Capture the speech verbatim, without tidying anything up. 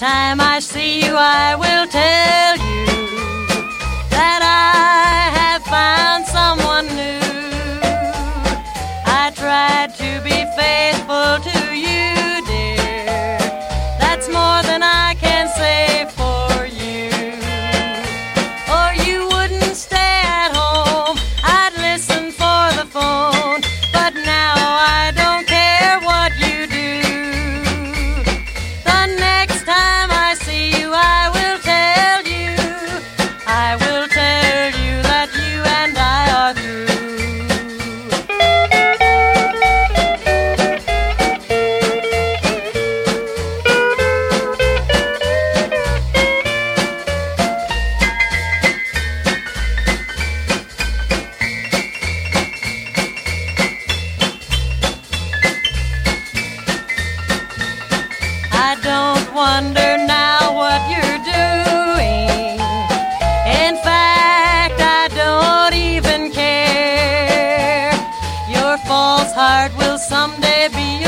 time I see you, I will tell you that I have found someone new. I tried to be faithful to you, dear. That's more than I can say for you. Or you wouldn't stay at home, I'd listen for the phone. But now I don't care what you do. The next time I see you, I will tell you, I will tell you that you and I are through. I don't wonder now what you're doing. In fact, I don't even care. Your false heart will someday be